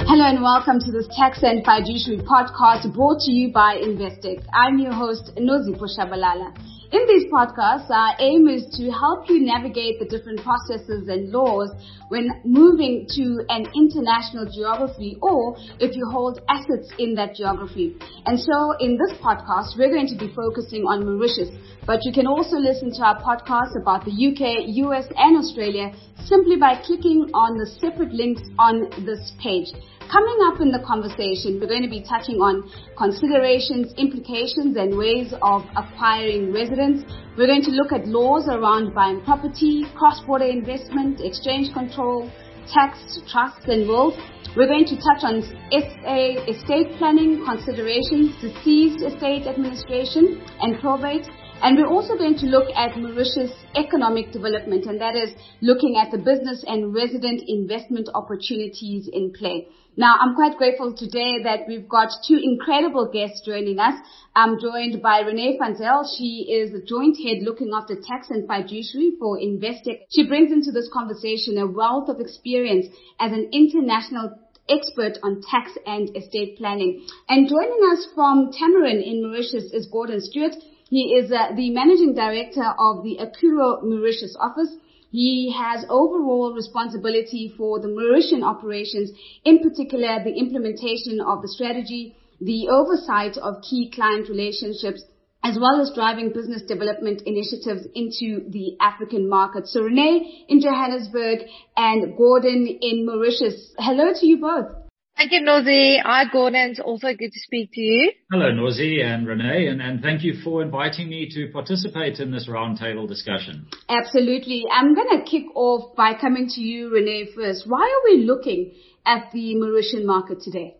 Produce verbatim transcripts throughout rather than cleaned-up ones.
Hello and welcome to this Tax and Fiduciary podcast brought to you by Investec. I'm your host, Nozipho Shabalala. In these podcasts, our aim is to help you navigate the different processes and laws when moving to an international geography or if you hold assets in that geography. And so in this podcast, we're going to be focusing on Mauritius, but you can also listen to our podcast about the U K, U S and Australia simply by clicking on the separate links on this page. Coming up in the conversation, we're going to be touching on considerations, implications, and ways of acquiring residence. We're going to look at laws around buying property, cross-border investment, exchange control, tax, trusts, and wills. We're going to touch on S A estate planning considerations, deceased estate administration, and probate. And we're also going to look at Mauritius economic development, and that is looking at the business and resident investment opportunities in play. Now, I'm quite grateful today that we've got two incredible guests joining us. I'm joined by Renee van Zyl. She is the joint head looking after tax and fiduciary for Investec. She brings into this conversation a wealth of experience as an international expert on tax and estate planning. And joining us from Tamarin in Mauritius is Gordon Stewart. He is uh, the managing director of the Accuro Mauritius office. He has overall responsibility for the Mauritian operations, in particular the implementation of the strategy, the oversight of key client relationships, as well as driving business development initiatives into the African market. So Renee in Johannesburg and Gordon in Mauritius. Hello to you both. Thank you, Nozi. Hi, Gordon. It's also good to speak to you. Hello, Nozi and Renee, and, and thank you for inviting me to participate in this roundtable discussion. Absolutely. I'm going to kick off by coming to you, Renee, first. Why are we looking at the Mauritian market today?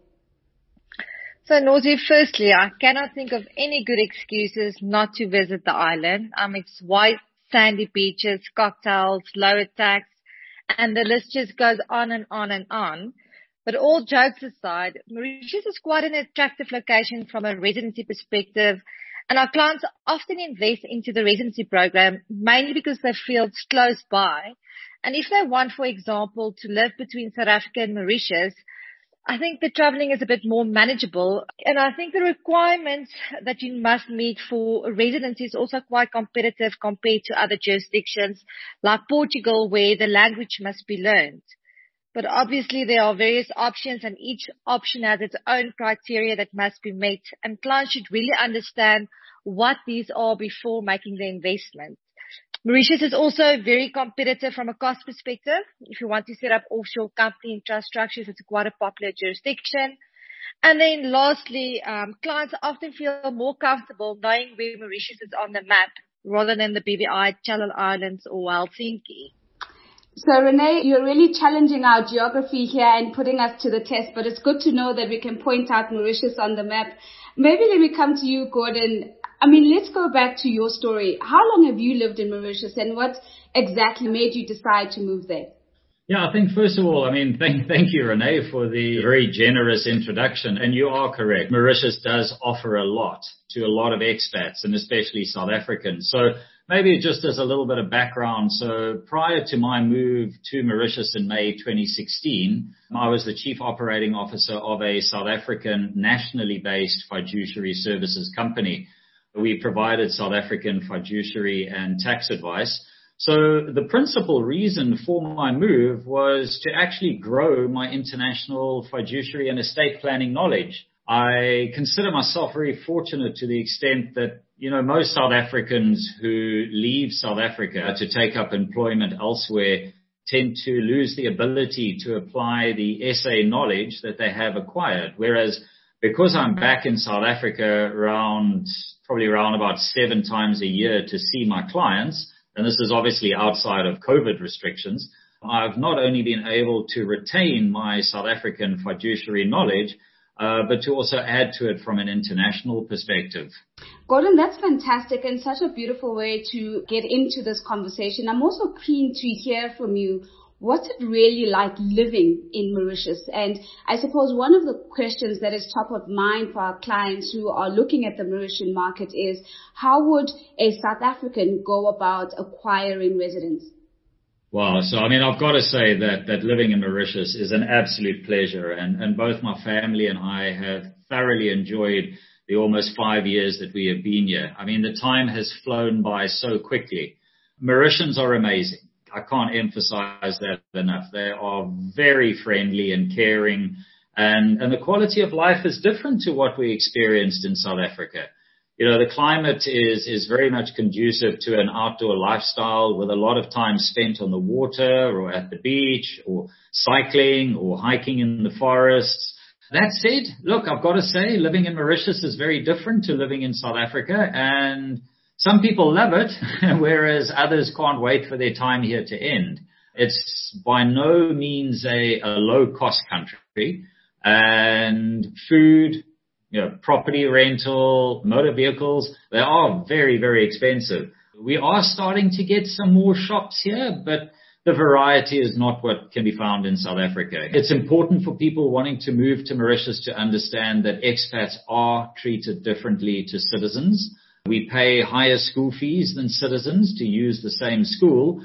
So, Nozi, firstly, I cannot think of any good excuses not to visit the island. Um, it's white, sandy beaches, cocktails, lower tax, and the list just goes on and on and on. But all jokes aside, Mauritius is quite an attractive location from a residency perspective, and our clients often invest into the residency program mainly because they feel it's close by. And if they want, for example, to live between South Africa and Mauritius, I think the traveling is a bit more manageable. And I think the requirements that you must meet for residency is also quite competitive compared to other jurisdictions like Portugal, where the language must be learned. But obviously there are various options and each option has its own criteria that must be met, and clients should really understand what these are before making the investment. Mauritius is also very competitive from a cost perspective. If you want to set up offshore company and trust structures, it's quite a popular jurisdiction. And then lastly, um, clients often feel more comfortable knowing where Mauritius is on the map rather than the B V I, Channel Islands or Helsinki. So Renee, you're really challenging our geography here and putting us to the test, but it's good to know that we can point out Mauritius on the map. Maybe let me come to you, Gordon. I mean, let's go back to your story. How long have you lived in Mauritius and what exactly made you decide to move there? Yeah, I think first of all, I mean, thank, thank you, Renee, for the very generous introduction. And you are correct. Mauritius does offer a lot to a lot of expats and especially South Africans. So maybe just as a little bit of background. So prior to my move to Mauritius in May twenty sixteen, I was the chief operating officer of a South African nationally based fiduciary services company. We provided South African fiduciary and tax advice. So the principal reason for my move was to actually grow my international fiduciary and estate planning knowledge. I consider myself very fortunate to the extent that, you know, most South Africans who leave South Africa to take up employment elsewhere tend to lose the ability to apply the S A knowledge that they have acquired. Whereas because I'm back in South Africa around, probably around about seven times a year to see my clients, and this is obviously outside of COVID restrictions, I've not only been able to retain my South African fiduciary knowledge, uh, but to also add to it from an international perspective. Gordon, that's fantastic and such a beautiful way to get into this conversation. I'm also keen to hear from you. What's it really like living in Mauritius? And I suppose one of the questions that is top of mind for our clients who are looking at the Mauritian market is, how would a South African go about acquiring residence? Wow. So, I mean, I've got to say that, that living in Mauritius is an absolute pleasure. And, and both my family and I have thoroughly enjoyed the almost five years that we have been here. I mean, the time has flown by so quickly. Mauritians are amazing. I can't emphasize that enough. They are very friendly and caring. And, and the quality of life is different to what we experienced in South Africa. You know, the climate is, is very much conducive to an outdoor lifestyle with a lot of time spent on the water or at the beach or cycling or hiking in the forests. That said, look, I've got to say living in Mauritius is very different to living in South Africa, and some people love it, whereas others can't wait for their time here to end. It's by no means a, a low-cost country, and food, you know, property rental, motor vehicles, they are very, very expensive. We are starting to get some more shops here, but the variety is not what can be found in South Africa. It's important for people wanting to move to Mauritius to understand that expats are treated differently to citizens. We pay higher school fees than citizens to use the same school,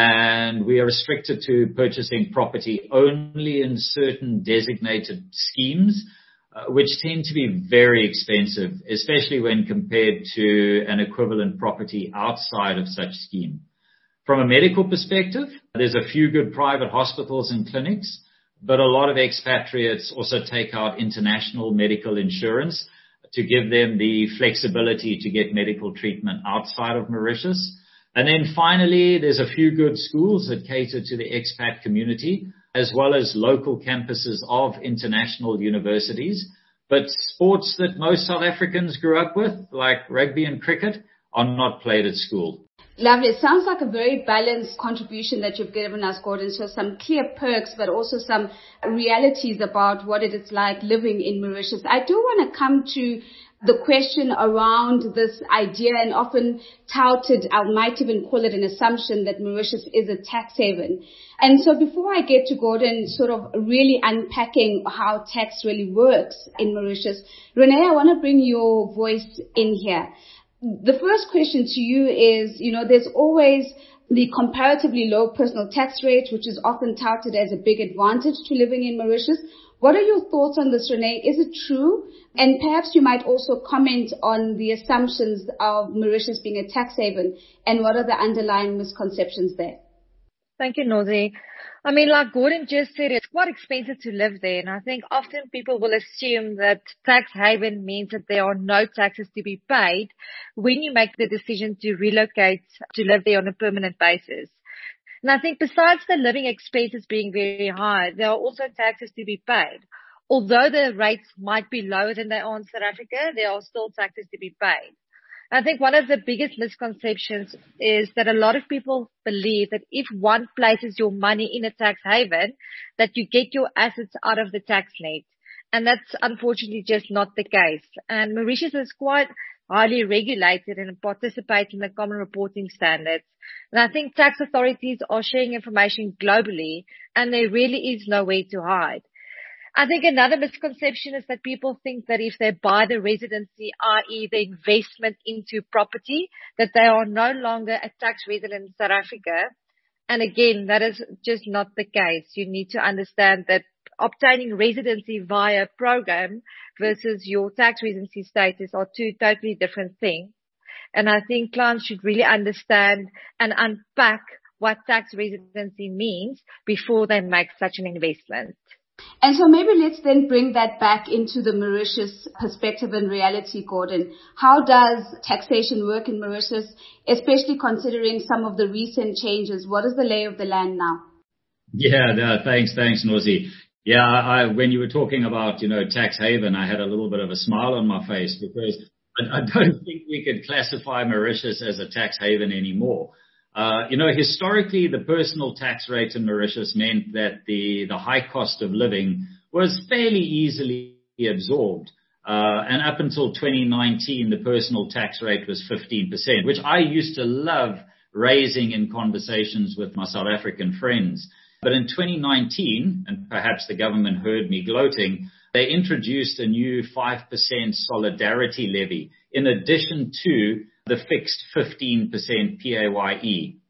and we are restricted to purchasing property only in certain designated schemes, Uh, which tend to be very expensive, especially when compared to an equivalent property outside of such scheme. From a medical perspective, there's a few good private hospitals and clinics, but a lot of expatriates also take out international medical insurance to give them the flexibility to get medical treatment outside of Mauritius. And then finally, there's a few good schools that cater to the expat community, as well as local campuses of international universities. But sports that most South Africans grew up with, like rugby and cricket, are not played at school. Lovely. It sounds like a very balanced contribution that you've given us, Gordon. So some clear perks, but also some realities about what it is like living in Mauritius. I do want to come to the question around this idea and often touted, I might even call it an assumption, that Mauritius is a tax haven. And so before I get to Gordon sort of really unpacking how tax really works in Mauritius, Renee, I want to bring your voice in here. The first question to you is, you know, there's always the comparatively low personal tax rate, which is often touted as a big advantage to living in Mauritius. What are your thoughts on this, Renee? Is it true? And perhaps you might also comment on the assumptions of Mauritius being a tax haven and what are the underlying misconceptions there? Thank you, Nozi. I mean, like Gordon just said, it's quite expensive to live there. And I think often people will assume that tax haven means that there are no taxes to be paid when you make the decision to relocate to live there on a permanent basis. And I think besides the living expenses being very high, there are also taxes to be paid. Although the rates might be lower than they are in South Africa, there are still taxes to be paid. I think one of the biggest misconceptions is that a lot of people believe that if one places your money in a tax haven, that you get your assets out of the tax net. And that's unfortunately just not the case. And Mauritius is quite highly regulated and participates in the common reporting standards. And I think tax authorities are sharing information globally, and there really is nowhere to hide. I think another misconception is that people think that if they buy the residency, that is the investment into property, that they are no longer a tax resident in South Africa. And again, that is just not the case. You need to understand that obtaining residency via program versus your tax residency status are two totally different things. And I think clients should really understand and unpack what tax residency means before they make such an investment. And so maybe let's then bring that back into the Mauritius perspective and reality, Gordon. How does taxation work in Mauritius, especially considering some of the recent changes? What is the lay of the land now? Yeah, no, thanks, thanks, Nozi. Yeah, I, when you were talking about, you know, tax haven, I had a little bit of a smile on my face because I, I don't think we could classify Mauritius as a tax haven anymore. Uh, you know, historically, the personal tax rate in Mauritius meant that the, the high cost of living was fairly easily absorbed. Uh, and up until twenty nineteen, the personal tax rate was fifteen percent, which I used to love raising in conversations with my South African friends. But in twenty nineteen, and perhaps the government heard me gloating, they introduced a new five percent solidarity levy in addition to the fixed fifteen percent P A Y E.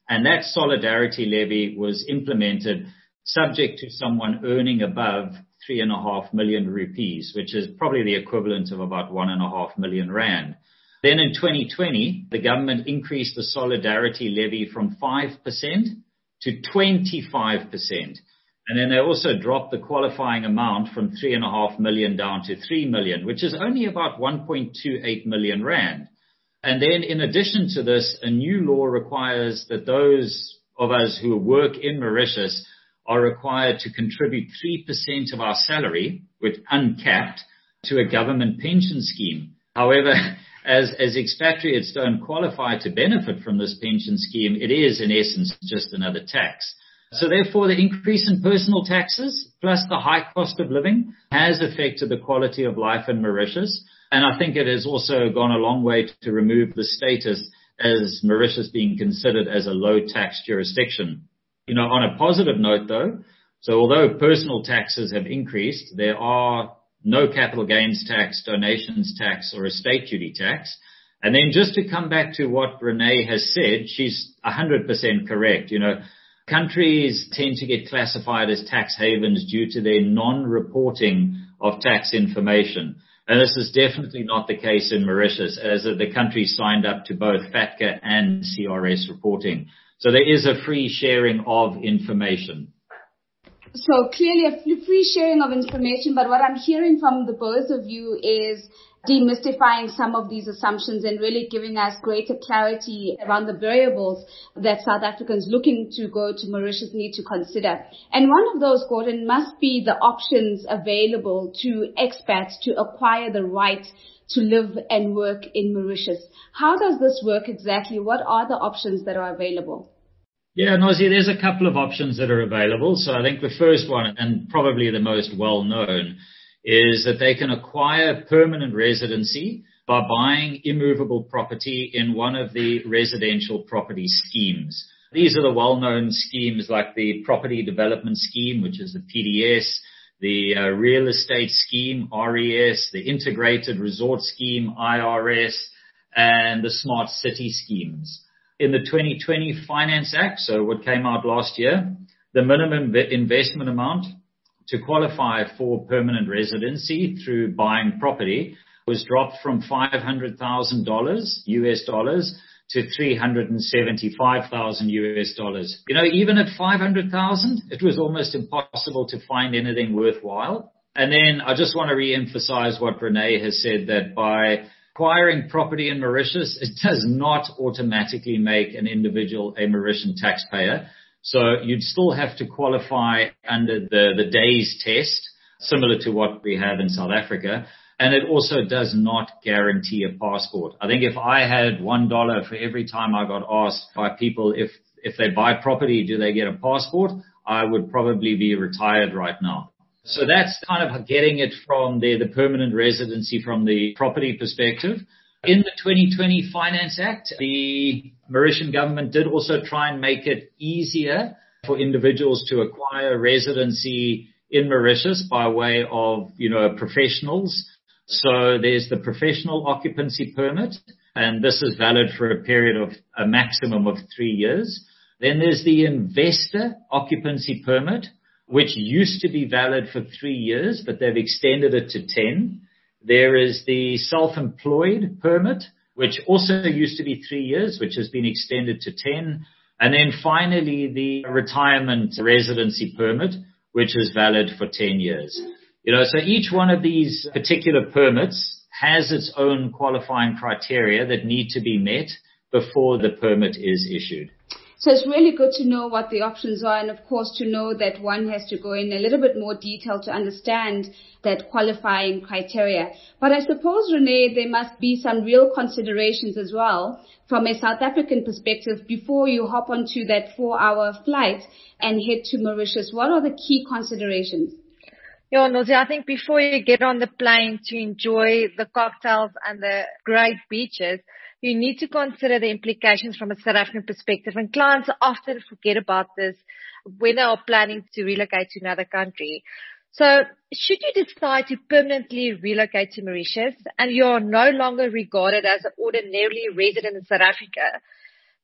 And that solidarity levy was implemented subject to someone earning above three and a half million rupees, which is probably the equivalent of about one and a half million rand. Then in twenty twenty, the government increased the solidarity levy from five percent to twenty-five percent. And then they also dropped the qualifying amount from three and a half million down to three million, which is only about one point two eight million rand. And then in addition to this, a new law requires that those of us who work in Mauritius are required to contribute three percent of our salary, with uncapped, to a government pension scheme. However, as, as expatriates don't qualify to benefit from this pension scheme, it is in essence just another tax. So therefore, the increase in personal taxes plus the high cost of living has affected the quality of life in Mauritius. And I think it has also gone a long way to remove the status as Mauritius being considered as a low tax jurisdiction. You know, on a positive note though, so although personal taxes have increased, there are no capital gains tax, donations tax, or estate duty tax. And then just to come back to what Renee has said, she's one hundred percent correct. You know, countries tend to get classified as tax havens due to their non-reporting of tax information. And this is definitely not the case in Mauritius, as the country signed up to both FATCA and C R S reporting. So there is a free sharing of information. So clearly a free sharing of information, but what I'm hearing from the both of you is demystifying some of these assumptions and really giving us greater clarity around the variables that South Africans looking to go to Mauritius need to consider. And one of those, Gordon, must be the options available to expats to acquire the right to live and work in Mauritius. How does this work exactly? What are the options that are available? Yeah, Nozi, there's a couple of options that are available. So I think the first one, and probably the most well-known, is that they can acquire permanent residency by buying immovable property in one of the residential property schemes. These are the well-known schemes like the Property Development Scheme, which is the P D S, the uh, Real Estate Scheme, R E S, the Integrated Resort Scheme, I R S, and the Smart City Schemes. In the twenty twenty Finance Act, so what came out last year, the minimum investment amount to qualify for permanent residency through buying property was dropped from five hundred thousand dollars U S dollars to three hundred seventy-five thousand U S dollars. You know, even at five hundred thousand, it was almost impossible to find anything worthwhile. And then I just want to re-emphasize what Renee has said, that by acquiring property in Mauritius, it does not automatically make an individual a Mauritian taxpayer. So you'd still have to qualify under the, the days test, similar to what we have in South Africa. And it also does not guarantee a passport. I think if I had one dollar for every time I got asked by people if, if they buy property, do they get a passport, I would probably be retired right now. So that's kind of getting it from the, the permanent residency from the property perspective. In the twenty twenty Finance Act, the Mauritian government did also try and make it easier for individuals to acquire residency in Mauritius by way of, you know, professionals. So there's the professional occupancy permit, and this is valid for a period of a maximum of three years. Then there's the investor occupancy permit, which used to be valid for three years, but they've extended it to ten. There is the self-employed permit, which also used to be three years, which has been extended to ten. And then finally, the retirement residency permit, which is valid for ten years. You know, so each one of these particular permits has its own qualifying criteria that need to be met before the permit is issued. So it's really good to know what the options are, and of course to know that one has to go in a little bit more detail to understand that qualifying criteria. But I suppose, Renee, there must be some real considerations as well from a South African perspective before you hop onto that four-hour flight and head to Mauritius. What are the key considerations? Yeah, Nozi, I think before you get on the plane to enjoy the cocktails and the great beaches, you need to consider the implications from a South African perspective. And clients often forget about this when they are planning to relocate to another country. So should you decide to permanently relocate to Mauritius and you are no longer regarded as an ordinarily resident in South Africa,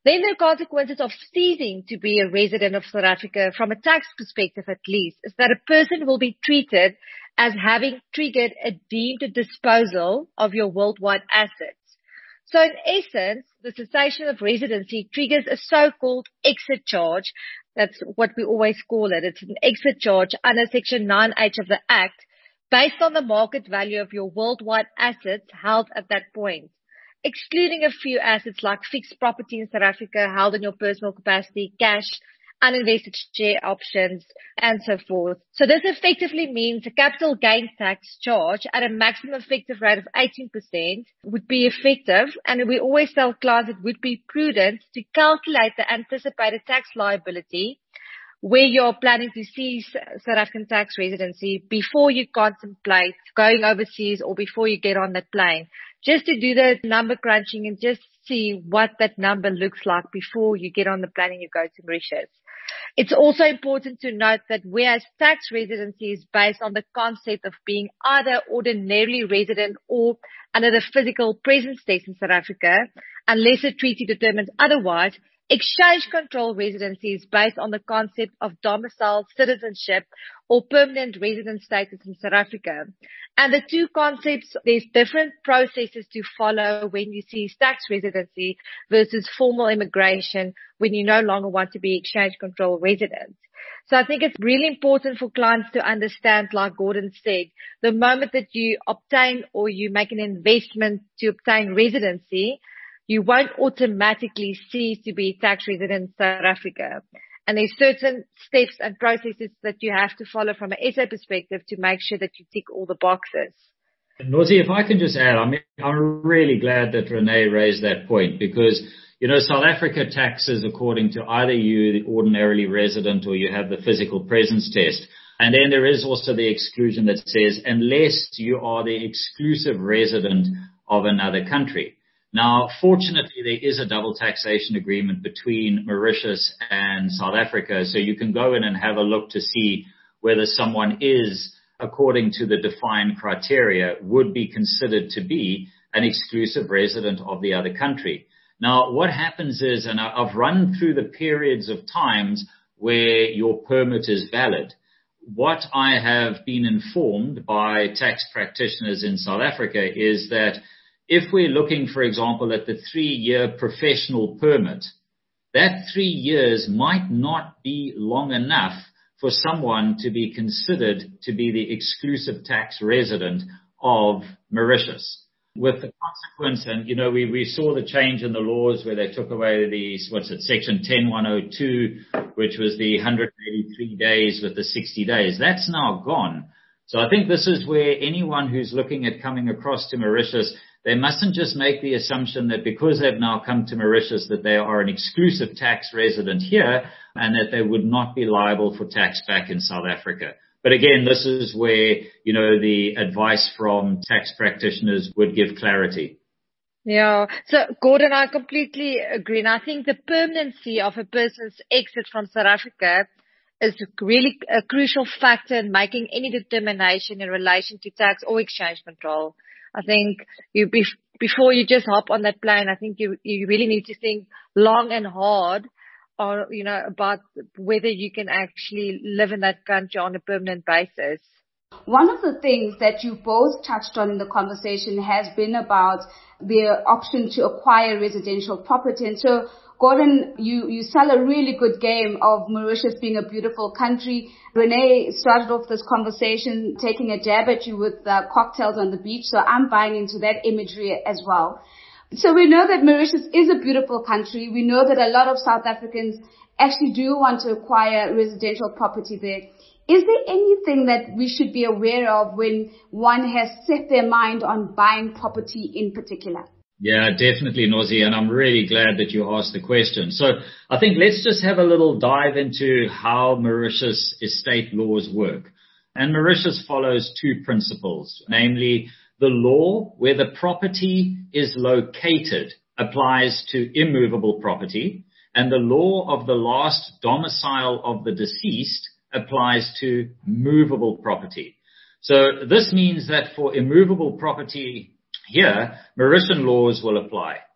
Then there are consequences of ceasing to be a resident of South Africa from a tax perspective at least, is that a person will be treated as having triggered a deemed disposal of your worldwide assets. So in essence, the cessation of residency triggers a so-called exit charge. That's what we always call it. It's an exit charge under Section nine H of the Act based on the market value of your worldwide assets held at that point, excluding a few assets like fixed property in South Africa held in your personal capacity, cash, uninvested share options, and so forth. So this effectively means a capital gains tax charge at a maximum effective rate of eighteen percent would be effective, and we always tell clients it would be prudent to calculate the anticipated tax liability where you're planning to cease South African tax residency before you contemplate going overseas or before you get on that plane, just to do the number crunching and just see what that number looks like before you get on the plane and you go to Mauritius. It's also important to note that whereas tax residency is based on the concept of being either ordinarily resident or under the physical presence test in South Africa, unless a treaty determines otherwise, exchange control residency is based on the concept of domicile, citizenship, or permanent resident status in South Africa. And the two concepts, there's different processes to follow when you cease tax residency versus formal immigration when you no longer want to be exchange control resident. So I think it's really important for clients to understand, like Gordon said, the moment that you obtain or you make an investment to obtain residency, you won't automatically cease to be tax resident in South Africa. And there's certain steps and processes that you have to follow from an S A perspective to make sure that you tick all the boxes. Nozi, if I can just add, I mean, I'm really glad that Renee raised that point because, you know, South Africa taxes according to either you, the ordinarily resident, or you have the physical presence test. And then there is also the exclusion that says unless you are the exclusive resident of another country. Now, fortunately, there is a double taxation agreement between Mauritius and South Africa, so you can go in and have a look to see whether someone is, according to the defined criteria, would be considered to be an exclusive resident of the other country. Now, what happens is, and I've run through the periods of times where your permit is valid. What I have been informed by tax practitioners in South Africa is that if we're looking, for example, at the three-year professional permit, that three years might not be long enough for someone to be considered to be the exclusive tax resident of Mauritius. With the consequence, and, you know, we, we saw the change in the laws where they took away the, what's it, Section ten one oh two, which was the one hundred eighty-three days with the sixty days. That's now gone. So I think this is where anyone who's looking at coming across to Mauritius, they mustn't just make the assumption that because they've now come to Mauritius that they are an exclusive tax resident here and that they would not be liable for tax back in South Africa. But again, this is where, you know, the advice from tax practitioners would give clarity. Yeah. So, Gordon, I completely agree. And I think the permanency of a person's exit from South Africa is really a crucial factor in making any determination in relation to tax or exchange control. I think you, before you just hop on that plane, I think you, you really need to think long and hard or, you know, about whether you can actually live in that country on a permanent basis. One of the things that you both touched on in the conversation has been about the option to acquire residential property. And so, Gordon, you, you sell a really good game of Mauritius being a beautiful country. Renee started off this conversation taking a jab at you with uh, cocktails on the beach. So I'm buying into that imagery as well. So we know that Mauritius is a beautiful country. We know that a lot of South Africans actually do want to acquire residential property there. Is there anything that we should be aware of when one has set their mind on buying property in particular? Yeah, definitely, Nozi, and I'm really glad that you asked the question. So I think let's just have a little dive into how Mauritius estate laws work. And Mauritius follows two principles, namely the law where the property is located applies to immovable property, and the law of the last domicile of the deceased applies to movable property. So this means that for immovable property here, Mauritian laws will apply.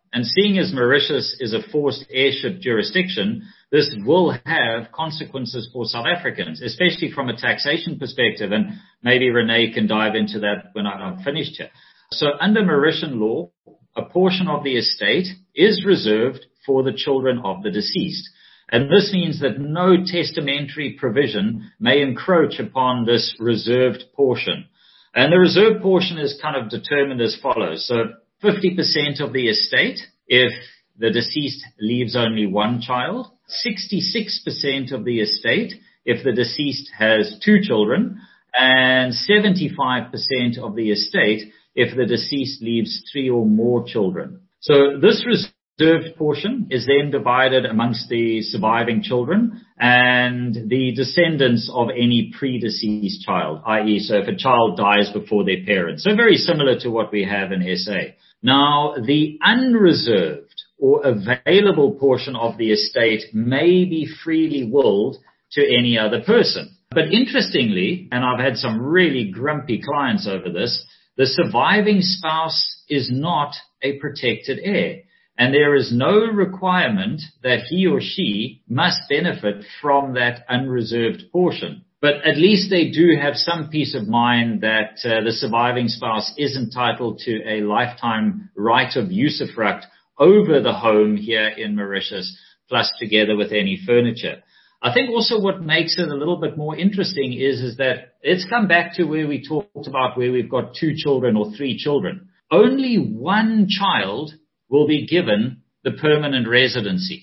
And seeing as Mauritius is a forced heirship jurisdiction, this will have consequences for South Africans, especially from a taxation perspective. And maybe Renee can dive into that when I'm finished here. So under Mauritian law, a portion of the estate is reserved for the children of the deceased. And this means that no testamentary provision may encroach upon this reserved portion. And the reserved portion is kind of determined as follows. So fifty percent of the estate if the deceased leaves only one child, sixty-six percent of the estate if the deceased has two children, and seventy-five percent of the estate if the deceased leaves three or more children. So this reserved portion is then divided amongst the surviving children and the descendants of any predeceased child, that is, so if a child dies before their parents. So very similar to what we have in S A. Now, the unreserved or available portion of the estate may be freely willed to any other person. But interestingly, and I've had some really grumpy clients over this, the surviving spouse is not a protected heir. And there is no requirement that he or she must benefit from that unreserved portion. But at least they do have some peace of mind that uh, the surviving spouse is entitled to a lifetime right of usufruct over the home here in Mauritius, plus together with any furniture. I think also what makes it a little bit more interesting is, is that it's come back to where we talked about where we've got two children or three children. Only one child will be given the permanent residency.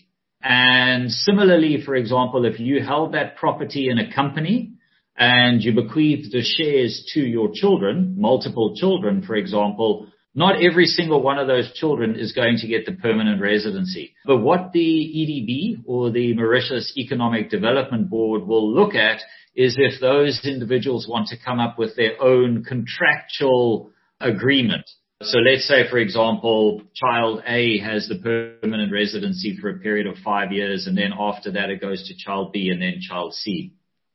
And similarly, for example, if you held that property in a company and you bequeathed the shares to your children, multiple children, for example, not every single one of those children is going to get the permanent residency. But what the E D B or the Mauritius Economic Development Board will look at is if those individuals want to come up with their own contractual agreement. So let's say, for example, child A has the permanent residency for a period of five years, and then after that it goes to child B and then child C.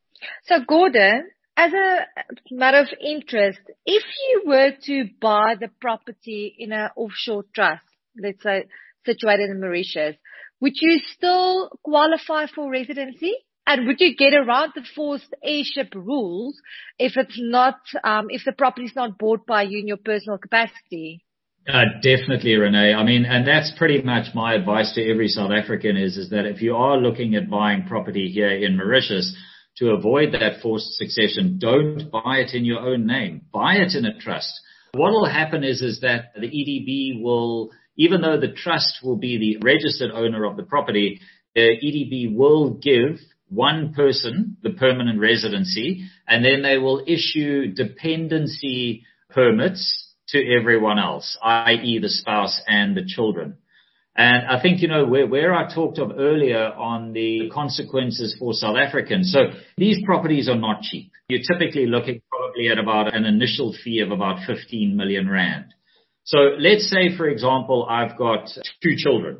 So Gordon, as a matter of interest, if you were to buy the property in an offshore trust, let's say situated in Mauritius, would you still qualify for residency? And would you get around the forced heirship rules if it's not, um, if the property is not bought by you in your personal capacity? Uh, definitely, Renee. I mean, and that's pretty much my advice to every South African is, is that if you are looking at buying property here in Mauritius, to avoid that forced succession, don't buy it in your own name. Buy it in a trust. What will happen is, is that the E D B will, even though the trust will be the registered owner of the property, the E D B will give one person the permanent residency, and then they will issue dependency permits to everyone else, that is the spouse and the children. And I think, you know, where, where I talked of earlier on the consequences for South Africans. So these properties are not cheap. You're typically looking probably at about an initial fee of about fifteen million rand. So let's say, for example, I've got two children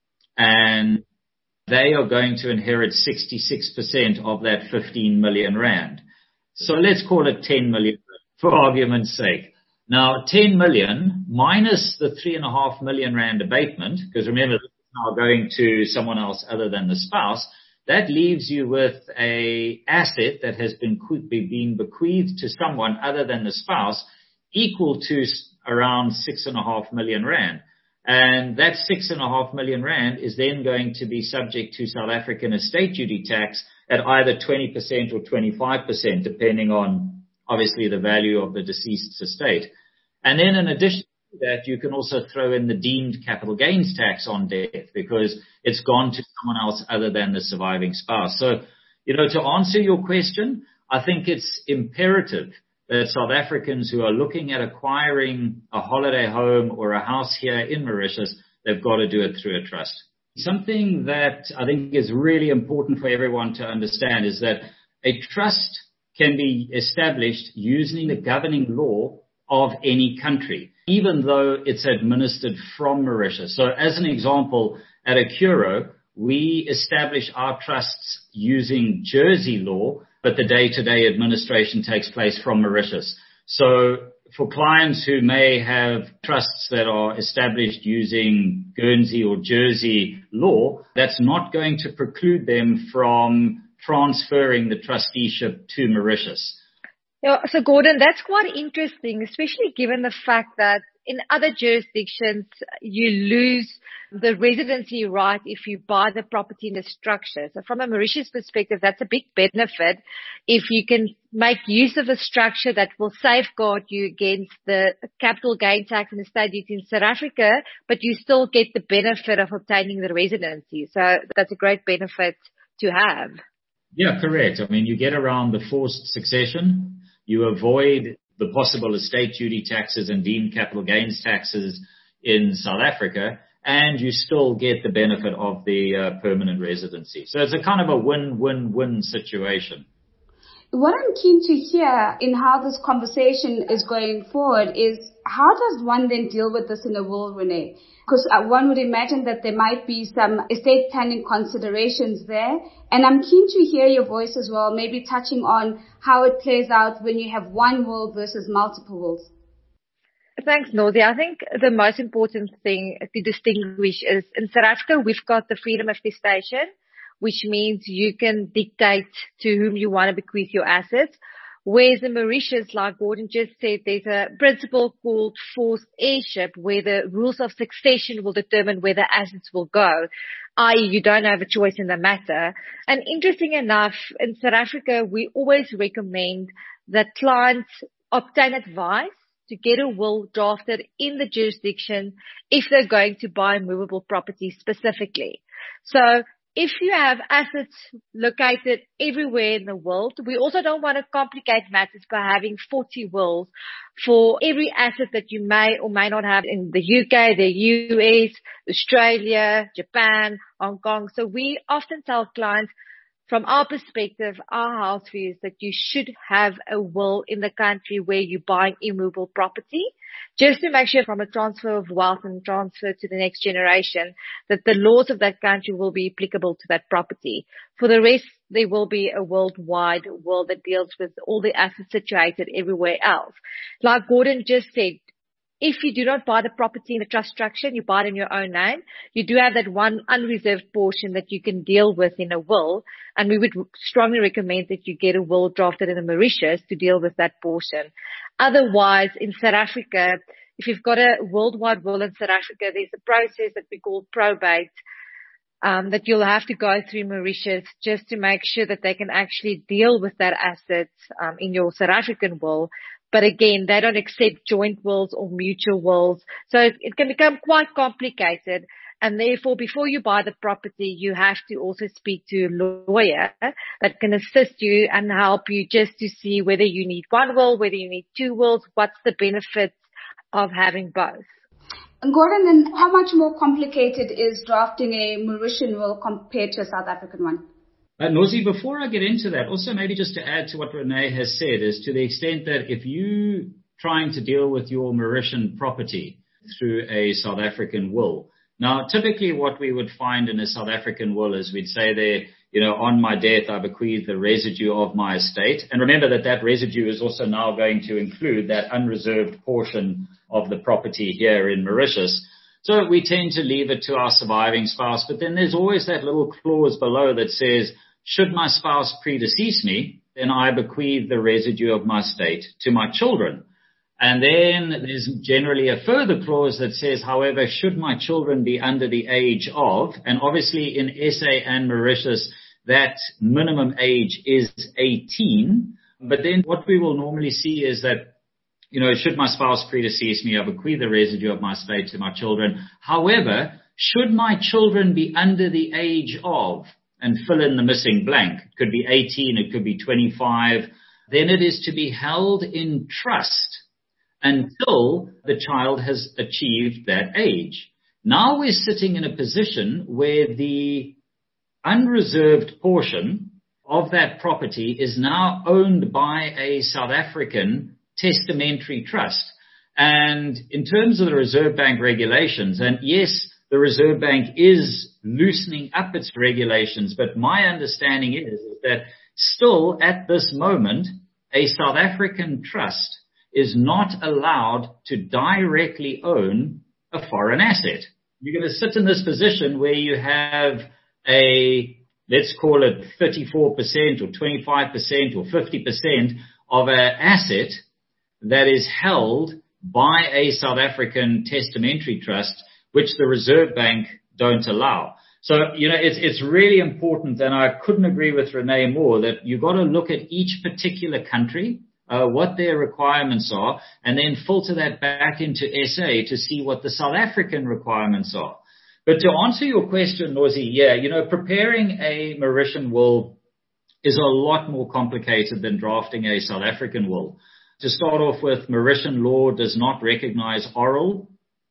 and they are going to inherit sixty-six percent of that fifteen million rand. So let's call it ten million for argument's sake. Now, ten million minus the three and a half million rand abatement, because remember, this is now going to someone else other than the spouse, that leaves you with a asset that has been, been bequeathed to someone other than the spouse equal to around six and a half million rand. And that six and a half million rand is then going to be subject to South African estate duty tax at either twenty percent or twenty-five percent, depending on obviously the value of the deceased's estate. And then in addition to that, you can also throw in the deemed capital gains tax on death because it's gone to someone else other than the surviving spouse. So, you know, to answer your question, I think it's imperative that South Africans who are looking at acquiring a holiday home or a house here in Mauritius, they've got to do it through a trust. Something that I think is really important for everyone to understand is that a trust can be established using the governing law of any country, even though it's administered from Mauritius. So as an example, at Accuro, we establish our trusts using Jersey law, but the day-to-day administration takes place from Mauritius. So, for clients who may have trusts that are established using Guernsey or Jersey law, that's not going to preclude them from transferring the trusteeship to Mauritius. Yeah, so Gordon, that's quite interesting, especially given the fact that in other jurisdictions, you lose the residency right if you buy the property in the structure. So from a Mauritius perspective, that's a big benefit if you can make use of a structure that will safeguard you against the capital gain tax and estate duty in South Africa, but you still get the benefit of obtaining the residency. So that's a great benefit to have. Yeah, correct. I mean, you get around the forced succession. You avoid the possible estate duty taxes and deemed capital gains taxes in South Africa, and you still get the benefit of the uh, permanent residency. So it's a kind of a win-win-win situation. What I'm keen to hear in how this conversation is going forward is how does one then deal with this in a will, Renee? Because one would imagine that there might be some estate planning considerations there. And I'm keen to hear your voice as well, maybe touching on how it plays out when you have one will versus multiple wills. Thanks, Nosy. I think the most important thing to distinguish is in South Africa, we've got the freedom of testation, which means you can dictate to whom you want to bequeath your assets. Whereas in Mauritius, like Gordon just said, there's a principle called forced heirship where the rules of succession will determine where the assets will go, that is you don't have a choice in the matter. And interesting enough, in South Africa, we always recommend that clients obtain advice to get a will drafted in the jurisdiction if they're going to buy movable property specifically. So if you have assets located everywhere in the world, we also don't want to complicate matters by having forty wills for every asset that you may or may not have in the U K, the U S, Australia, Japan, Hong Kong. So we often tell clients, from our perspective, our house view is that you should have a will in the country where you're buying immovable property, just to make sure from a transfer of wealth and transfer to the next generation that the laws of that country will be applicable to that property. For the rest, there will be a worldwide will that deals with all the assets situated everywhere else. Like Gordon just said, if you do not buy the property in the trust structure and you buy it in your own name, you do have that one unreserved portion that you can deal with in a will. And we would strongly recommend that you get a will drafted in a Mauritius to deal with that portion. Otherwise, in South Africa, if you've got a worldwide will in South Africa, there's a process that we call probate um, that you'll have to go through Mauritius just to make sure that they can actually deal with that asset um, in your South African will. But again, they don't accept joint wills or mutual wills. So it can become quite complicated. And therefore, before you buy the property, you have to also speak to a lawyer that can assist you and help you just to see whether you need one will, whether you need two wills, what's the benefits of having both. And Gordon, then how much more complicated is drafting a Mauritian will compared to a South African one? Uh, Nosy, before I get into that, also maybe just to add to what Renee has said is to the extent that if you trying to deal with your Mauritian property through a South African will, now typically what we would find in a South African will is we'd say there, you know, on my death, I bequeath the residue of my estate. And remember that that residue is also now going to include that unreserved portion of the property here in Mauritius. So we tend to leave it to our surviving spouse, but then there's always that little clause below that says, should my spouse predecease me, then I bequeath the residue of my estate to my children. And then there's generally a further clause that says, however, should my children be under the age of, and obviously in S A and Mauritius, that minimum age is eighteen. But then what we will normally see is that, you know, should my spouse predecease me, I bequeath the residue of my estate to my children. However, should my children be under the age of, and fill in the missing blank, it could be eighteen, it could be twenty-five, then it is to be held in trust until the child has achieved that age. Now we're sitting in a position where the unreserved portion of that property is now owned by a South African testamentary trust. And in terms of the Reserve Bank regulations, and yes, the Reserve Bank is loosening up its regulations, but my understanding is, is that still at this moment, a South African trust is not allowed to directly own a foreign asset. You're going to sit in this position where you have a, let's call it thirty-four percent or twenty-five percent or fifty percent of an asset that is held by a South African testamentary trust, which the Reserve Bank don't allow. So, you know, it's, it's really important, and I couldn't agree with Renee more, that you've got to look at each particular country, uh, what their requirements are, and then filter that back into S A to see what the South African requirements are. But to answer your question, Nozi, yeah, you know, preparing a Mauritian will is a lot more complicated than drafting a South African will. To start off with, Mauritian law does not recognize oral,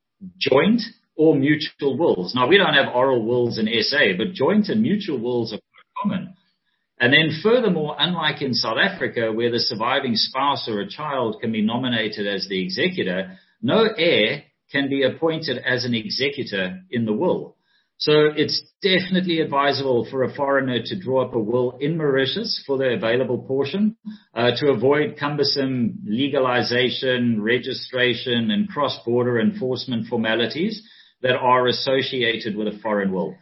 joint, or mutual wills. Now, we don't have oral wills in S A, but joint and mutual wills are quite common. And then furthermore, unlike in South Africa, where the surviving spouse or a child can be nominated as the executor, no heir can be appointed as an executor in the will. So it's definitely advisable for a foreigner to draw up a will in Mauritius for the available portion, uh, to avoid cumbersome legalization, registration, and cross-border enforcement formalities that are associated with a foreign will.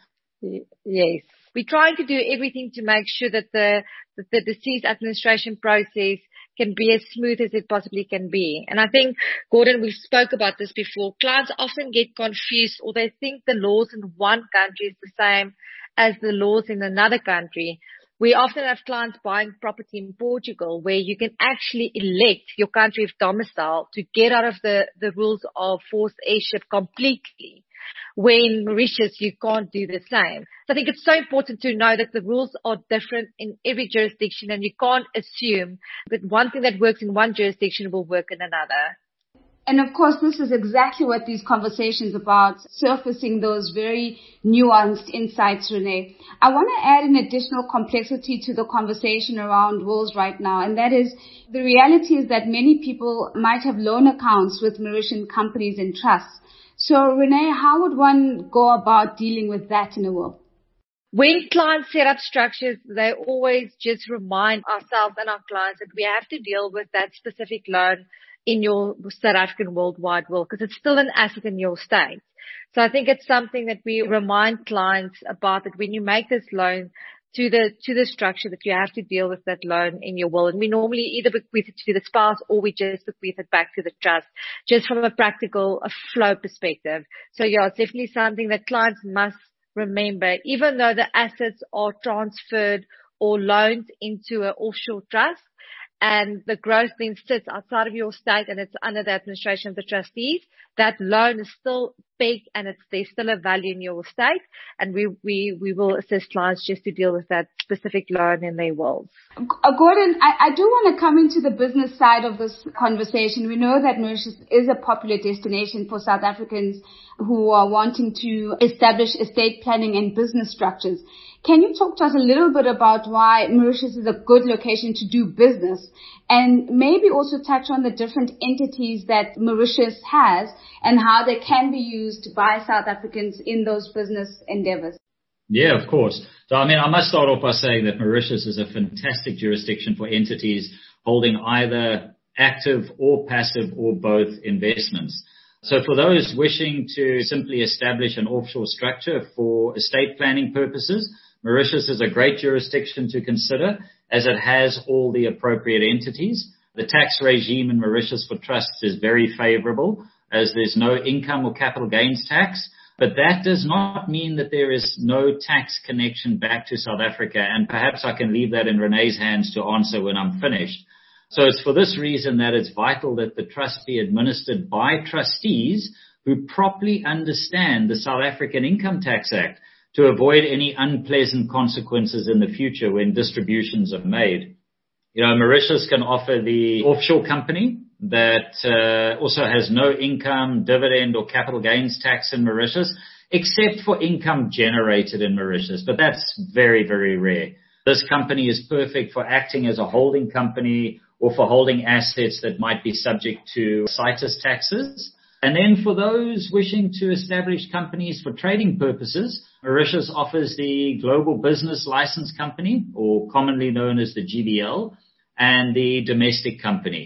Yes. We're trying to do everything to make sure that the, that the deceased administration process can be as smooth as it possibly can be. And I think, Gordon, we spoke about this before. Clients often get confused, or they think the laws in one country is the same as the laws in another country. We often have clients buying property in Portugal where you can actually elect your country of domicile to get out of the, the rules of forced heirship completely. When Mauritius, you can't do the same. So I think it's so important to know that the rules are different in every jurisdiction, and you can't assume that one thing that works in one jurisdiction will work in another. And of course, this is exactly what these conversations about, surfacing those very nuanced insights, Renee. I want to add an additional complexity to the conversation around wills right now, and that is the reality is that many people might have loan accounts with Mauritian companies and trusts. So, Renee, how would one go about dealing with that in a will? When clients set up structures, they always just remind ourselves and our clients that we have to deal with that specific loan in your South African worldwide will, because it's still an asset in your state. So I think it's something that we remind clients about, that when you make this loan to the to the structure, that you have to deal with that loan in your will. And we normally either bequeath it to the spouse, or we just bequeath it back to the trust, just from a practical a flow perspective. So yeah, it's definitely something that clients must remember, even though the assets are transferred or loaned into an offshore trust, and the growth then sits outside of your state and it's under the administration of the trustees, that loan is still big and it's, there's still a value in your state, and we, we, we will assist clients just to deal with that specific loan in their wills. Uh, Gordon, I, I do want to come into the business side of this conversation. We know that Mauritius is a popular destination for South Africans who are wanting to establish estate planning and business structures. Can you talk to us a little bit about why Mauritius is a good location to do business, and maybe also touch on the different entities that Mauritius has and how they can be used by South Africans in those business endeavors? Yeah, of course. So, I mean, I must start off by saying that Mauritius is a fantastic jurisdiction for entities holding either active or passive or both investments. So for those wishing to simply establish an offshore structure for estate planning purposes, Mauritius is a great jurisdiction to consider, as it has all the appropriate entities. The tax regime in Mauritius for trusts is very favorable, as there's no income or capital gains tax. But that does not mean that there is no tax connection back to South Africa. And perhaps I can leave that in Renee's hands to answer when I'm finished. So it's for this reason that it's vital that the trust be administered by trustees who properly understand the South African Income Tax Act to avoid any unpleasant consequences in the future when distributions are made. You know, Mauritius can offer the offshore company that uh, also has no income, dividend, or capital gains tax in Mauritius, except for income generated in Mauritius. But that's very, very rare. This company is perfect for acting as a holding company or for holding assets that might be subject to CITES taxes. And then for those wishing to establish companies for trading purposes, Mauritius offers the Global Business License Company, or commonly known as the G B L, and the Domestic Company.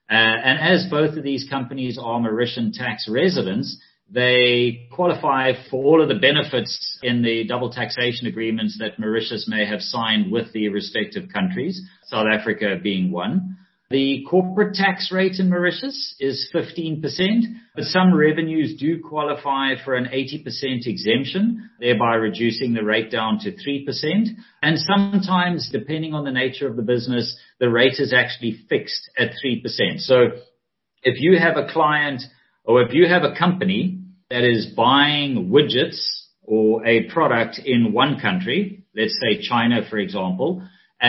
Uh, and as both of these companies are Mauritian tax residents, they qualify for all of the benefits in the double taxation agreements that Mauritius may have signed with the respective countries, South Africa being one. The corporate tax rate in Mauritius is fifteen percent, but some revenues do qualify for an eighty percent exemption, thereby reducing the rate down to three percent. And sometimes, depending on the nature of the business, the rate is actually fixed at three percent. So if you have a client or if you have a company that is buying widgets or a product in one country, let's say China, for example,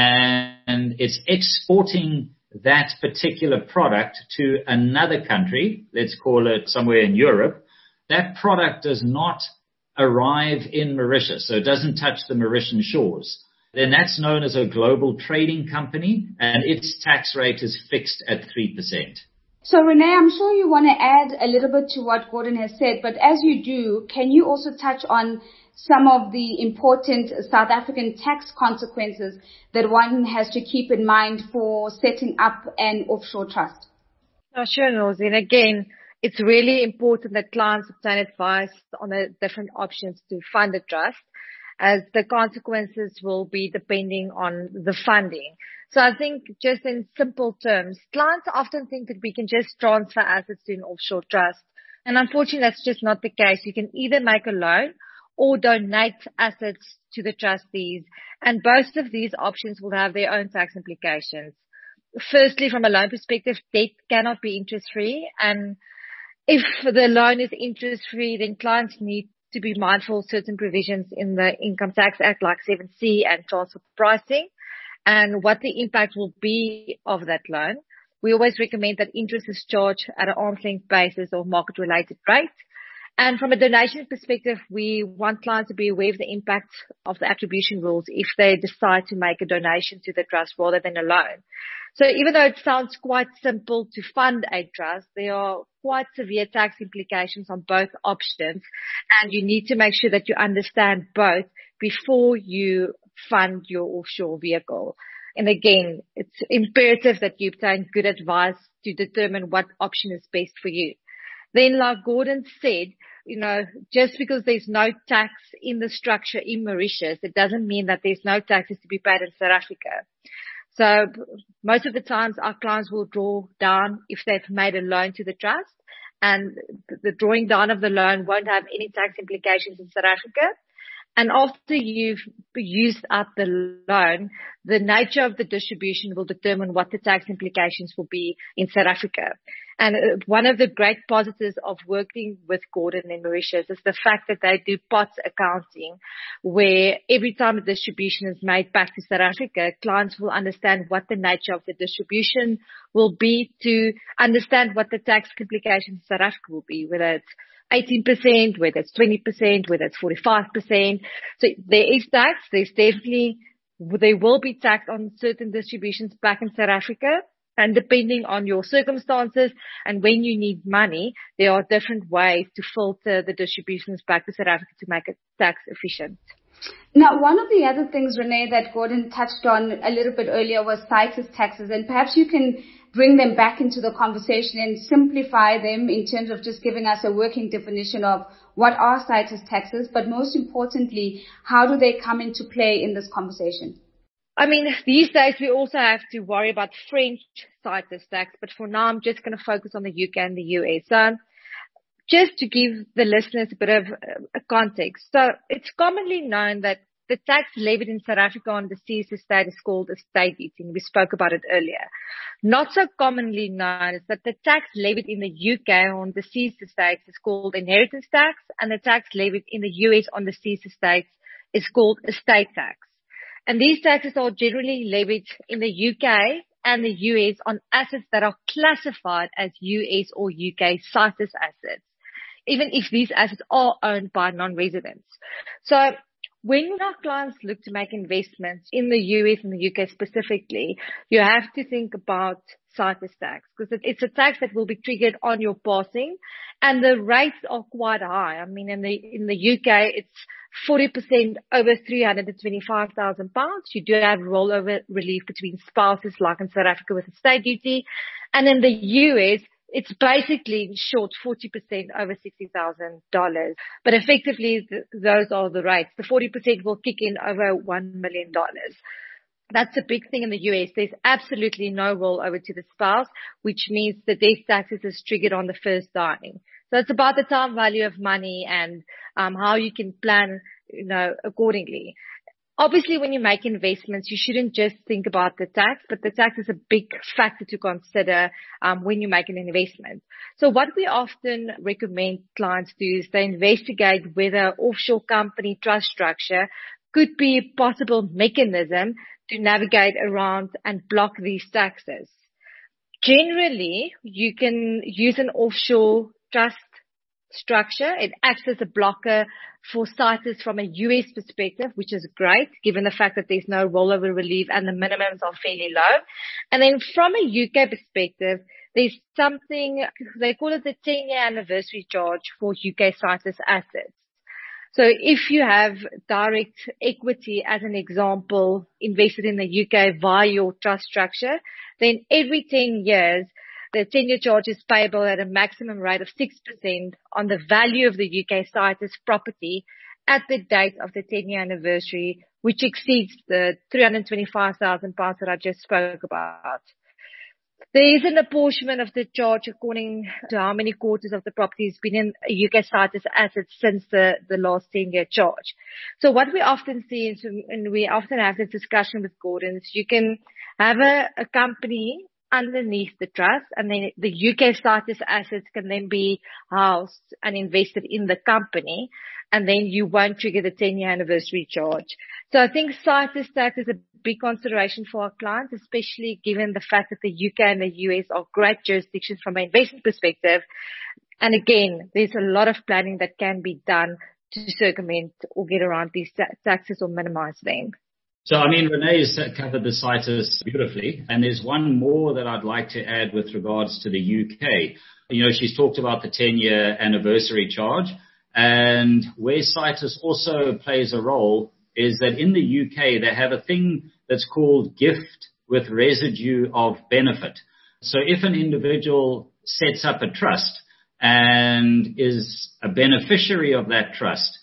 and it's exporting that particular product to another country, let's call it somewhere in Europe, that product does not arrive in Mauritius, so it doesn't touch the Mauritian shores. Then that's known as a global trading company, and its tax rate is fixed at three percent. So Renee, I'm sure you want to add a little bit to what Gordon has said, but as you do, can you also touch on some of the important South African tax consequences that one has to keep in mind for setting up an offshore trust? Oh, sure, Nosy. And again, it's really important that clients obtain advice on the different options to fund a trust, as the consequences will be depending on the funding. So I think just in simple terms, clients often think that we can just transfer assets to an offshore trust. And unfortunately, that's just not the case. You can either make a loan or donate assets to the trustees. And both of these options will have their own tax implications. Firstly, from a loan perspective, debt cannot be interest-free. And if the loan is interest-free, then clients need to be mindful of certain provisions in the Income Tax Act like seven C and transfer pricing, and what the impact will be of that loan. We always recommend that interest is charged at an arm's length basis or market-related rate. And from a donation perspective, we want clients to be aware of the impact of the attribution rules if they decide to make a donation to the trust rather than a loan. So even though it sounds quite simple to fund a trust, there are quite severe tax implications on both options, and you need to make sure that you understand both before you fund your offshore vehicle. And again, it's imperative that you obtain good advice to determine what option is best for you. Then, like Gordon said, you know, just because there's no tax in the structure in Mauritius, it doesn't mean that there's no taxes to be paid in South Africa. So most of the times our clients will draw down if they've made a loan to the trust, and the drawing down of the loan won't have any tax implications in South Africa. And after you've used up the loan, the nature of the distribution will determine what the tax implications will be in South Africa. And one of the great positives of working with Gordon in Mauritius is the fact that they do POTS accounting, where every time a distribution is made back to South Africa, clients will understand what the nature of the distribution will be to understand what the tax implications in South Africa will be, whether it's eighteen percent, whether it's twenty percent, whether it's forty-five percent. So there is tax. There's definitely, there will be tax on certain distributions back in South Africa. And depending on your circumstances and when you need money, there are different ways to filter the distributions back to South Africa to make it tax efficient. Now, one of the other things, Renee, that Gordon touched on a little bit earlier was CITES taxes, and perhaps you can bring them back into the conversation and simplify them in terms of just giving us a working definition of what are CITES taxes, but most importantly, how do they come into play in this conversation? I mean, these days we also have to worry about French CITES tax, but for now I'm just going to focus on the U K and the U S. So just to give the listeners a bit of a context. So it's commonly known that the tax levied in South Africa on the deceased estate is called estate duty. We spoke about it earlier. Not so commonly known is that the tax levied in the U K on deceased estates is called inheritance tax, and the tax levied in the U S on deceased estates is called estate tax. And these taxes are generally levied in the U K and the U S on assets that are classified as U S or U K CITES assets, even if these assets are owned by non-residents. So when our clients look to make investments in the U S and the U K specifically, you have to think about CITES tax, because it's a tax that will be triggered on your passing, and the rates are quite high. I mean, in the in the U K, it's forty percent over three hundred twenty-five thousand pounds. You do have rollover relief between spouses, like in South Africa with estate duty. And in the U S, it's basically in short forty percent over sixty thousand dollars. But effectively, th- those are the rates. The forty percent will kick in over one million dollars. That's a big thing in the U S. There's absolutely no rollover to the spouse, which means the death taxes is triggered on the first dying. So it's about the time value of money and um, how you can plan, you know, accordingly. Obviously, when you make investments, you shouldn't just think about the tax, but the tax is a big factor to consider um, when you make an investment. So what we often recommend clients do is they investigate whether offshore company trust structure could be a possible mechanism to navigate around and block these taxes. Generally, you can use an offshore trust structure. It acts as a blocker for CITES from a U S perspective, which is great, given the fact that there's no rollover relief and the minimums are fairly low. And then from a U K perspective, there's something, they call it the ten-year anniversary charge for U K CITES assets. So if you have direct equity, as an example, invested in the U K via your trust structure, then every ten years, the ten-year charge is payable at a maximum rate of six percent on the value of the U K CITES property at the date of the ten-year anniversary, which exceeds the three hundred twenty-five thousand pounds that I just spoke about. There is an apportionment of the charge according to how many quarters of the property has been in a U K CITES assets since the, the last ten-year charge. So what we often see is, and we often have this discussion with Gordon, is you can have a, a company underneath the trust, and then the U K CITES assets can then be housed and invested in the company, and then you won't trigger the ten-year anniversary charge. So I think CITES tax is a big consideration for our clients, especially given the fact that the U K and the U S are great jurisdictions from an investment perspective. And again, there's a lot of planning that can be done to circumvent or get around these taxes or minimize them. So, I mean, Renee's covered the CITES beautifully, and there's one more that I'd like to add with regards to the U K. You know, she's talked about the ten-year anniversary charge, and where CITES also plays a role is that in the U K, they have a thing that's called gift with residue of benefit. So if an individual sets up a trust and is a beneficiary of that trust,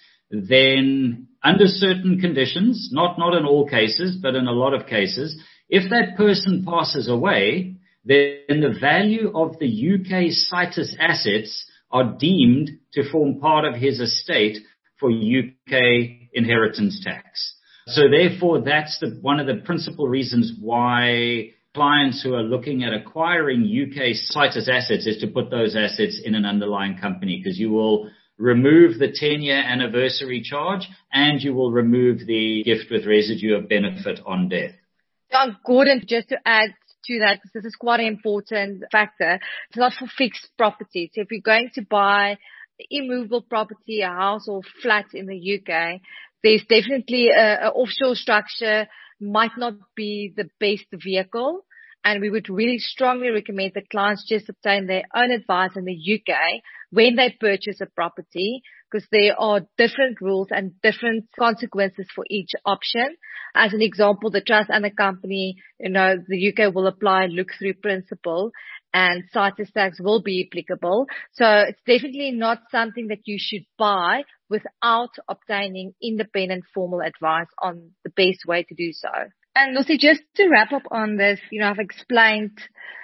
then under certain conditions, not, not in all cases, but in a lot of cases, if that person passes away, then the value of the U K CITES assets are deemed to form part of his estate for U K inheritance tax. So therefore, that's the, one of the principal reasons why clients who are looking at acquiring U K CITES assets is to put those assets in an underlying company, because you will remove the ten-year anniversary charge and you will remove the gift with residue of benefit on death. John Gordon, just to add to that, because this is quite an important factor, it's not for fixed property. So if you're going to buy immovable property, a house or flat in the U K, there's definitely a, a offshore structure might not be the best vehicle. And we would really strongly recommend that clients just obtain their own advice in the U K when they purchase a property, because there are different rules and different consequences for each option. As an example, the trust and the company, you know, the U K will apply look-through principle and CITES tax will be applicable. So it's definitely not something that you should buy without obtaining independent formal advice on the best way to do so. And Lucy, just to wrap up on this, you know, I've explained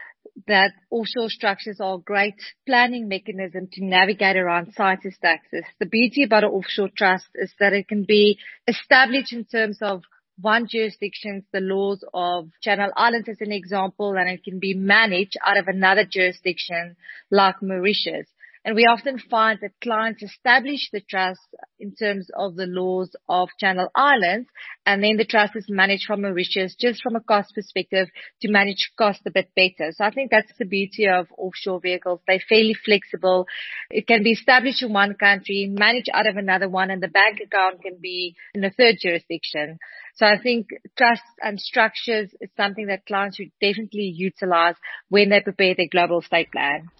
that offshore structures are a great planning mechanism to navigate around CITES taxes. The beauty about an offshore trust is that it can be established in terms of one jurisdiction, the laws of Channel Islands as an example, and it can be managed out of another jurisdiction like Mauritius. And we often find that clients establish the trust in terms of the laws of Channel Islands, and then the trust is managed from Mauritius just from a cost perspective to manage cost a bit better. So I think that's the beauty of offshore vehicles. They're fairly flexible. It can be established in one country, managed out of another one, and the bank account can be in a third jurisdiction. So I think trusts and structures is something that clients should definitely utilize when they prepare their global estate plan.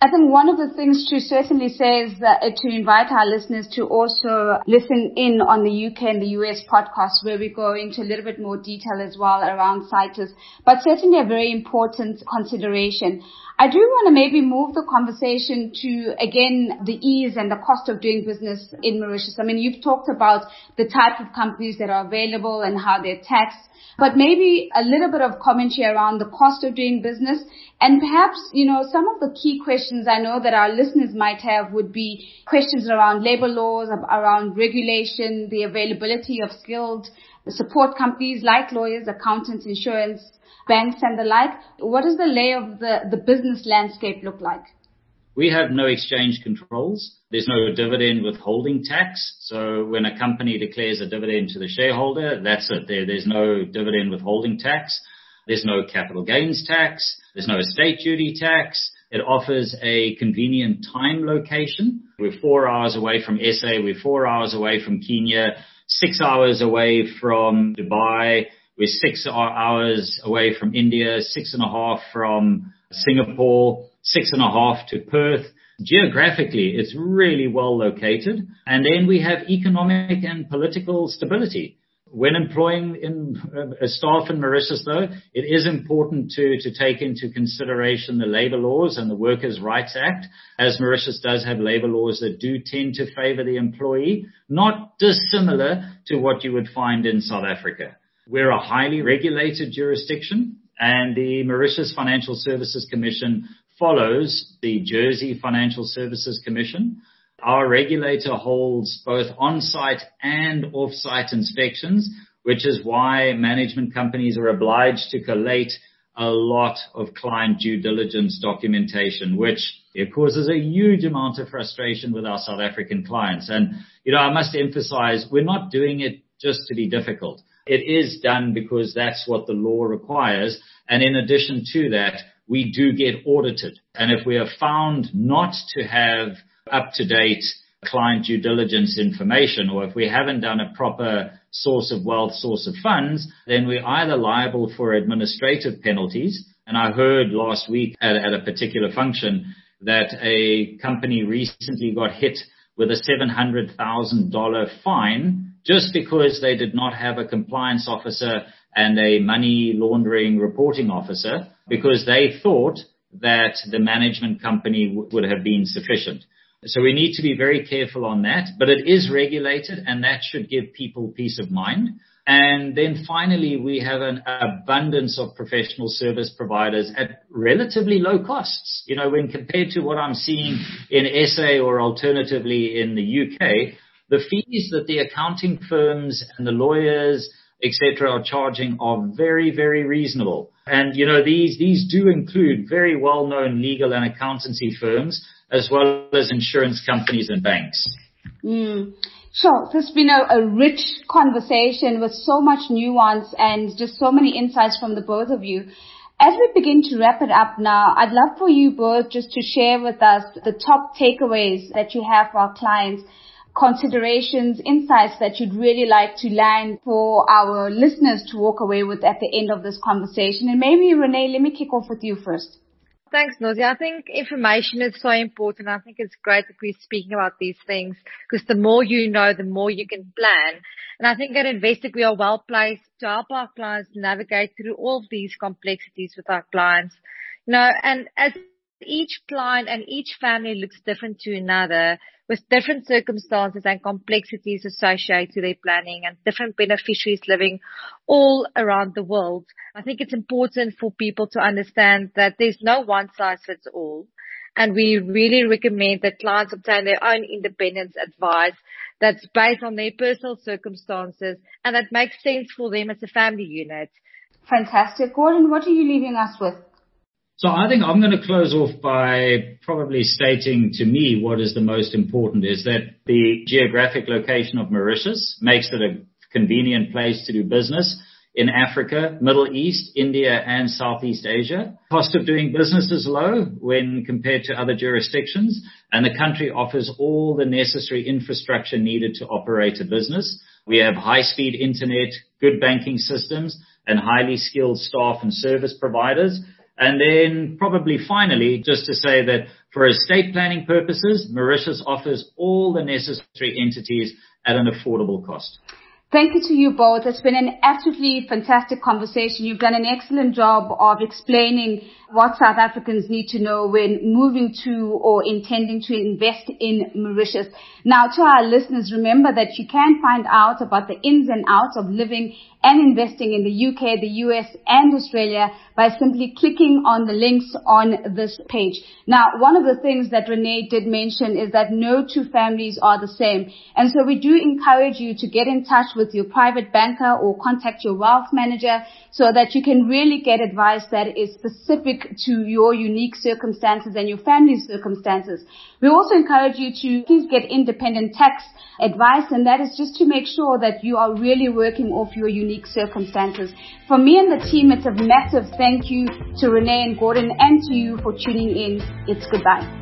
I think one of the things to certainly say is that, uh, to invite our listeners to also listen in on the U K and the U S podcast, where we go into a little bit more detail as well around Citus, but certainly a very important consideration. I do want to maybe move the conversation to, again, the ease and the cost of doing business in Mauritius. I mean, you've talked about the type of companies that are available and how they're taxed, but maybe a little bit of commentary around the cost of doing business. And perhaps, you know, some of the key questions I know that our listeners might have would be questions around labor laws, around regulation, the availability of skilled support companies like lawyers, accountants, insurance, banks and the like. What does the lay of the, the business landscape look like? We have no exchange controls. There's no dividend withholding tax. So when a company declares a dividend to the shareholder, that's it. There, there's no dividend withholding tax. There's no capital gains tax. There's no estate duty tax. It offers a convenient time location. We're four hours away from S A. We're four hours away from Kenya, six hours away from Dubai. We're six hours away from India, six and a half from Singapore, six and a half to Perth. Geographically, it's really well located. And then we have economic and political stability. When employing in, uh, staff in Mauritius, though, it is important to, to take into consideration the labor laws and the Workers' Rights Act, as Mauritius does have labor laws that do tend to favor the employee, not dissimilar to what you would find in South Africa. We're a highly regulated jurisdiction, and the Mauritius Financial Services Commission follows the Jersey Financial Services Commission. Our regulator holds both on-site and off-site inspections, which is why management companies are obliged to collate a lot of client due diligence documentation, which it causes a huge amount of frustration with our South African clients. And, you know, I must emphasize, we're not doing it just to be difficult. It is done because that's what the law requires. And in addition to that, we do get audited. And if we are found not to have up-to-date client due diligence information, or if we haven't done a proper source of wealth, source of funds, then we're either liable for administrative penalties. And I heard last week at, at a particular function that a company recently got hit with a seven hundred thousand dollars fine just because they did not have a compliance officer and a money laundering reporting officer, because they thought that the management company w- would have been sufficient. So we need to be very careful on that, but it is regulated, and that should give people peace of mind. And then finally, we have an abundance of professional service providers at relatively low costs. You know, when compared to what I'm seeing in S A or alternatively in the U K, the fees that the accounting firms and the lawyers, et cetera, are charging are very, very reasonable. And, you know, these, these do include very well-known legal and accountancy firms, as well as insurance companies and banks. Mm. Sure. This has been a, a rich conversation with so much nuance and just so many insights from the both of you. As we begin to wrap it up now, I'd love for you both just to share with us the top takeaways that you have for our clients, considerations, insights that you'd really like to land for our listeners to walk away with at the end of this conversation. And maybe, Renee, let me kick off with you first. Thanks, Nozi. I think information is so important. I think it's great that we're speaking about these things, because the more you know, the more you can plan. And I think at Investec, we are well placed to help our clients navigate through all of these complexities with our clients. You know, and as each client and each family looks different to another, with different circumstances and complexities associated to their planning and different beneficiaries living all around the world, I think it's important for people to understand that there's no one size fits all. And we really recommend that clients obtain their own independent advice that's based on their personal circumstances and that makes sense for them as a family unit. Fantastic. Gordon, what are you leaving us with? So I think I'm going to close off by probably stating to me what is the most important is that the geographic location of Mauritius makes it a convenient place to do business in Africa, Middle East, India, and Southeast Asia. Cost of doing business is low when compared to other jurisdictions, and the country offers all the necessary infrastructure needed to operate a business. We have high-speed internet, good banking systems, and highly skilled staff and service providers. And then probably finally, just to say that for estate planning purposes, Mauritius offers all the necessary entities at an affordable cost. Thank you to you both. It's been an absolutely fantastic conversation. You've done an excellent job of explaining what South Africans need to know when moving to or intending to invest in Mauritius. Now, to our listeners, remember that you can find out about the ins and outs of living and investing in the U K, the U S, and Australia by simply clicking on the links on this page. Now, one of the things that Renee did mention is that no two families are the same. And so we do encourage you to get in touch with your private banker or contact your wealth manager so that you can really get advice that is specific to your unique circumstances and your family's circumstances. We also encourage you to please get independent tax advice, and that is just to make sure that you are really working off your unique circumstances. For me and the team, it's a massive thank you to Renee and Gordon and to you for tuning in. It's goodbye.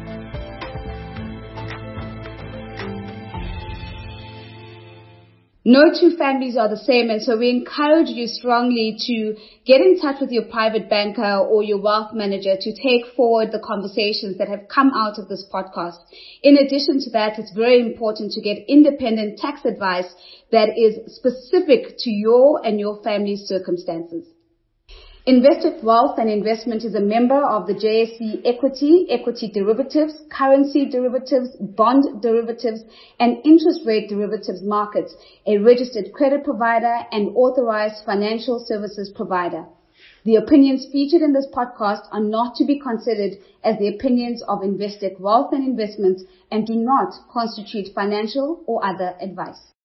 No two families are the same, and so we encourage you strongly to get in touch with your private banker or your wealth manager to take forward the conversations that have come out of this podcast. In addition to that, it's very important to get independent tax advice that is specific to your and your family's circumstances. Investec Wealth and Investment is a member of the J S E Equity, Equity Derivatives, Currency Derivatives, Bond Derivatives, and Interest Rate Derivatives markets, a registered credit provider and authorized financial services provider. The opinions featured in this podcast are not to be considered as the opinions of Investec Wealth and Investment and do not constitute financial or other advice.